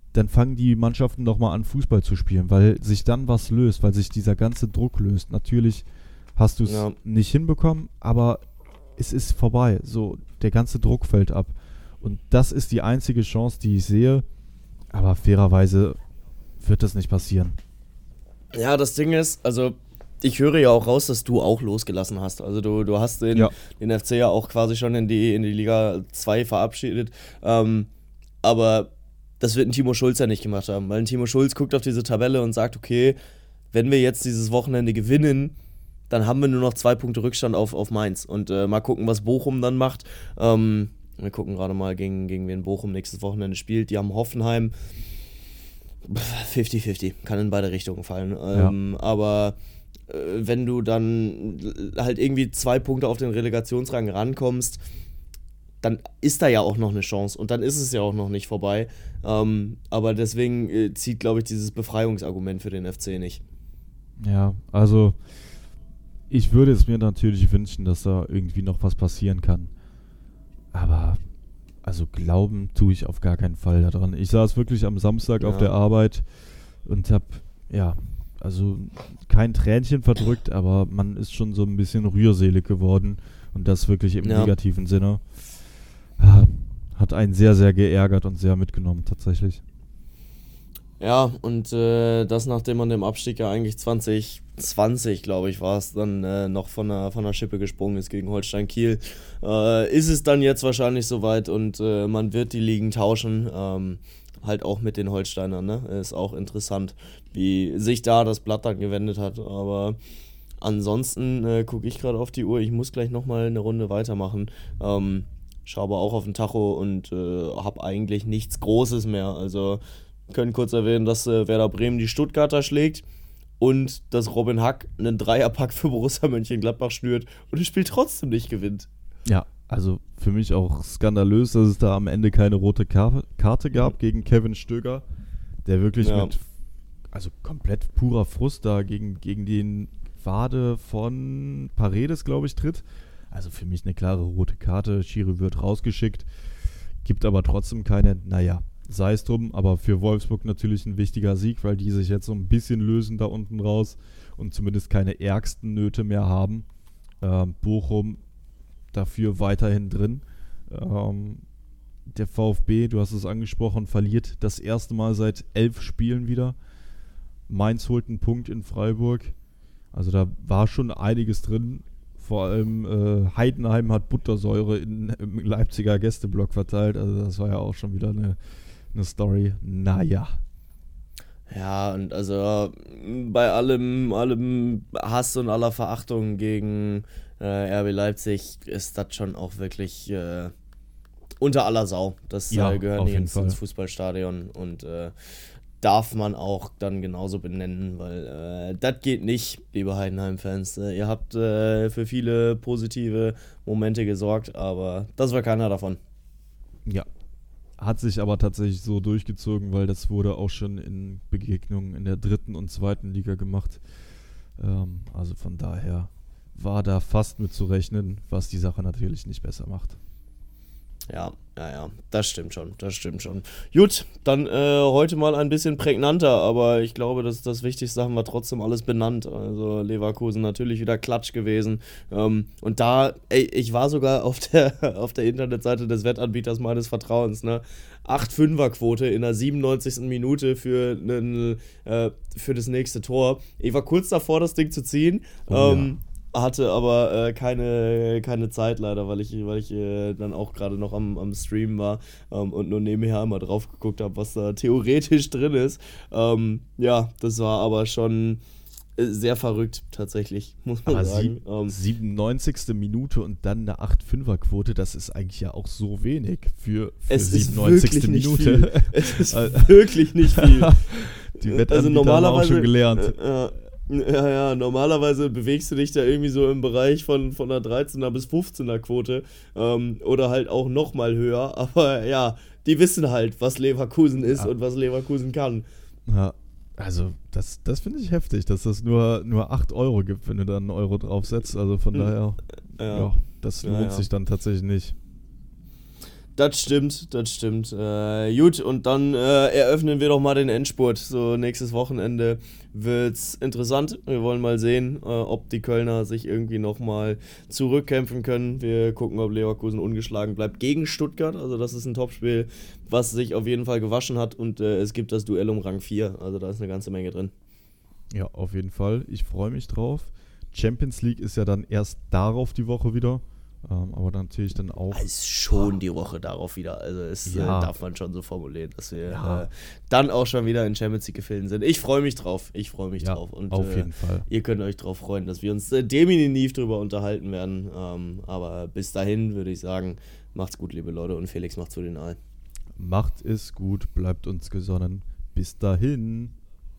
dann fangen die Mannschaften doch mal an, Fußball zu spielen, weil sich dann was löst, weil sich dieser ganze Druck löst. Natürlich hast du es Ja. nicht hinbekommen, aber es ist vorbei. So, der ganze Druck fällt ab. Und das ist die einzige Chance, die ich sehe. Aber fairerweise wird das nicht passieren. Ja, das Ding ist, also ich höre ja auch raus, dass du auch losgelassen hast. Also du, du hast den, Ja. den F C ja auch quasi schon in die, in die Liga zwei verabschiedet. Ähm, aber das wird ein Timo Schulz ja nicht gemacht haben, weil ein Timo Schulz guckt auf diese Tabelle und sagt, okay, wenn wir jetzt dieses Wochenende gewinnen, dann haben wir nur noch zwei Punkte Rückstand auf, auf Mainz. Und äh, mal gucken, was Bochum dann macht. Ähm, wir gucken gerade mal, gegen, gegen wen Bochum nächstes Wochenende spielt. Die haben Hoffenheim. fünfzig fünfzig, kann in beide Richtungen fallen. Ähm, ja. Aber äh, wenn du dann halt irgendwie zwei Punkte auf den Relegationsrang rankommst, dann ist da ja auch noch eine Chance und dann ist es ja auch noch nicht vorbei. Ähm, aber deswegen äh, zieht, glaube ich, dieses Befreiungsargument für den F C nicht. Ja, also ich würde es mir natürlich wünschen, dass da irgendwie noch was passieren kann. Aber also glauben tue ich auf gar keinen Fall daran. Ich saß wirklich am Samstag ja. auf der Arbeit und habe, ja, also kein Tränchen verdrückt, aber man ist schon so ein bisschen rührselig geworden und das wirklich im ja. negativen Sinne. Ja, hat einen sehr, sehr geärgert und sehr mitgenommen tatsächlich. Ja, und äh, das nachdem man dem Abstieg ja eigentlich zwanzig zwanzig, glaube ich, war es, dann äh, noch von der, von der Schippe gesprungen ist gegen Holstein Kiel. Äh, ist es dann jetzt wahrscheinlich soweit und äh, man wird die Ligen tauschen, ähm, halt auch mit den Holsteinern, ne? Ist auch interessant, wie sich da das Blatt dann gewendet hat, aber ansonsten äh, gucke ich gerade auf die Uhr, ich muss gleich nochmal eine Runde weitermachen, ähm, schaue aber auch auf den Tacho und äh, habe eigentlich nichts Großes mehr, also können kurz erwähnen, dass äh, Werder Bremen die Stuttgarter schlägt und dass Robin Hack einen Dreierpack für Borussia Mönchengladbach schnürt und das Spiel trotzdem nicht gewinnt. Ja, also für mich auch skandalös, dass es da am Ende keine rote Kar- Karte gab mhm. gegen Kevin Stöger, der wirklich ja. mit also komplett purer Frust da gegen, gegen den Wade von Paredes, glaube ich, tritt. Also für mich eine klare rote Karte, Schiri wird rausgeschickt, gibt aber trotzdem keine, naja, sei es drum, aber für Wolfsburg natürlich ein wichtiger Sieg, weil die sich jetzt so ein bisschen lösen da unten raus und zumindest keine ärgsten Nöte mehr haben. Ähm, Bochum dafür weiterhin drin. Ähm, der VfB, du hast es angesprochen, verliert das erste Mal seit elf Spielen wieder. Mainz holt einen Punkt in Freiburg. Also da war schon einiges drin. Vor allem äh, Heidenheim hat Buttersäure in, im Leipziger Gästeblock verteilt. Also das war ja auch schon wieder eine Eine Story, naja. Ja, und also bei allem, allem Hass und aller Verachtung gegen äh, R B Leipzig ist das schon auch wirklich äh, unter aller Sau. Das ja, äh, gehört nicht ins, Fall. ins Fußballstadion und äh, darf man auch dann genauso benennen, weil äh, das geht nicht, liebe Heidenheim-Fans. Äh, ihr habt äh, für viele positive Momente gesorgt, aber das war keiner davon. Ja. Hat sich aber tatsächlich so durchgezogen, weil das wurde auch schon in Begegnungen in der dritten und zweiten Liga gemacht. Ähm, also von daher war da fast mit zu rechnen, was die Sache natürlich nicht besser macht. Ja, ja, ja, das stimmt schon, das stimmt schon. Gut, dann äh, heute mal ein bisschen prägnanter, aber ich glaube, das, das Wichtigste haben wir trotzdem alles benannt. Also Leverkusen natürlich wieder Klatsch gewesen. Ähm, und da, ey, ich war sogar auf der, auf der Internetseite des Wettanbieters meines Vertrauens, ne? acht Fünfer Quote in der siebenundneunzigsten Minute für, einen, äh, für das nächste Tor. Ich war kurz davor, das Ding zu ziehen. Oh, ähm, ja. Hatte aber äh, keine, keine Zeit leider, weil ich, weil ich äh, dann auch gerade noch am, am Stream war ähm, und nur nebenher mal drauf geguckt habe, was da theoretisch drin ist. Ähm, ja, das war aber schon äh, sehr verrückt tatsächlich, muss man aber sagen. Sie- Ähm, siebenundneunzigste Minute und dann eine acht Fünfer Quote, das ist eigentlich ja auch so wenig für, für es ist siebenundneunzigste wirklich nicht Minute. viel. Es ist wirklich nicht viel. Die Wettanbieter Also haben auch normalerweise schon gelernt. Äh, äh, Ja, ja, normalerweise bewegst du dich da irgendwie so im Bereich von, von einer dreizehner bis fünfzehner Quote ähm, oder halt auch nochmal höher, aber ja, die wissen halt, was Leverkusen ist Ja. und was Leverkusen kann. Ja, also das, das finde ich heftig, dass das nur, nur acht Euro gibt, wenn du da einen Euro draufsetzt. Also von Mhm. daher, Ja. ja, das Ja, lohnt ja. sich dann tatsächlich nicht. Das stimmt, das stimmt. Äh, gut, und dann äh, eröffnen wir doch mal den Endspurt. So nächstes Wochenende wird's interessant. Wir wollen mal sehen, äh, ob die Kölner sich irgendwie nochmal zurückkämpfen können. Wir gucken, ob Leverkusen ungeschlagen bleibt gegen Stuttgart. Also das ist ein Topspiel, was sich auf jeden Fall gewaschen hat. Und äh, es gibt das Duell um Rang vier. Also da ist eine ganze Menge drin. Ja, auf jeden Fall. Ich freue mich drauf. Champions League ist ja dann erst darauf die Woche wieder. Ähm, aber dann natürlich dann auch. Es ist schon die Woche darauf wieder. Also es Ja. äh, darf man schon so formulieren, dass wir Ja. äh, dann auch schon wieder in Champions League gefilmt sind. Ich freue mich drauf. Ich freue mich Ja, drauf. Und auf äh, jeden Fall. ihr könnt euch drauf freuen, dass wir uns äh, definitiv drüber unterhalten werden. Ähm, aber bis dahin würde ich sagen, macht's gut, liebe Leute. Und Felix macht zu den Aalen. Macht es gut, bleibt uns gesonnen. Bis dahin.